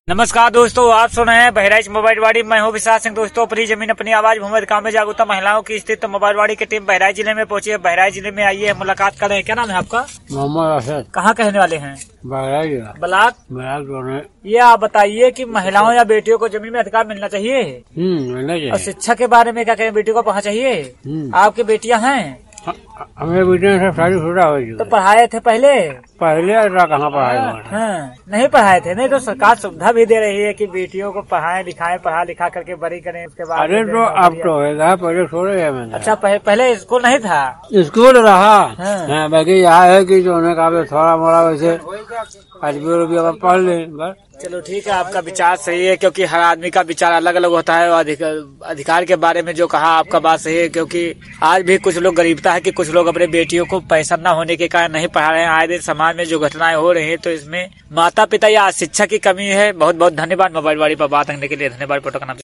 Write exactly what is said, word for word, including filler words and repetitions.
नमस्कार दोस्तों, आप सुन रहे हैं बहराइच मोबाइलवाड़ी। मैं हूं विशाल सिंह। दोस्तों, अपनी जमीन अपनी आवाज भूमि काम में जागरूकता महिलाओं की स्थित मोबाइलवाड़ी की टीम बहराइच जिले में पहुंची है। बहराइच जिले में आइए, मुलाकात कर रहे हैं। क्या नाम है आपका? मोहम्मद अरशद। कहाँ के रहने वाले हैं? बहराइच। Block block. ये आप बताइए कि महिलाओं या बेटियों को जमीन में अधिकार मिलना चाहिए? हम्म मिलना चाहिए। और शिक्षा के बारे में क्या कहें, बेटियों को पढ़ना चाहिए? आपकी बेटियां हैं? हमें बेटियां सब शादी शुदा हो गई। तो पढ़ाए थे पहले? पहले कहाँ पढ़ाए? हाँ, नहीं पढ़ाए थे। नहीं तो सरकार सुविधा भी दे रही है कि बेटियों को पढ़ाए लिखाए, पढ़ा लिखा करके बड़ी करें। उसके बाद अरे तो अब तो होगा, पहले छोड़े है मैंने। अच्छा, पह, पहले स्कूल नहीं था? स्कूल रहा हाँ। हाँ, बाकी यहाँ है कि जो उन्हें कहा थोड़ा मोड़ा वैसे अजबी रुपया पढ़ ले बस। चलो ठीक है, आपका विचार सही है, क्योंकि हर आदमी का विचार अलग अलग होता है। और अधिकार, अधिकार के बारे में जो कहा आपका बात सही है, क्योंकि आज भी कुछ लोग गरीबता है कि कुछ लोग अपने बेटियों को पैसा न होने के कारण नहीं पढ़ा रहे हैं। आए दिन समाज में जो घटनाएं हो रही हैं, तो इसमें माता पिता या शिक्षा की कमी है। बहुत बहुत धन्यवाद मोबाइलवाड़ी पर बात करने के लिए। धन्यवाद। फोटो का नाम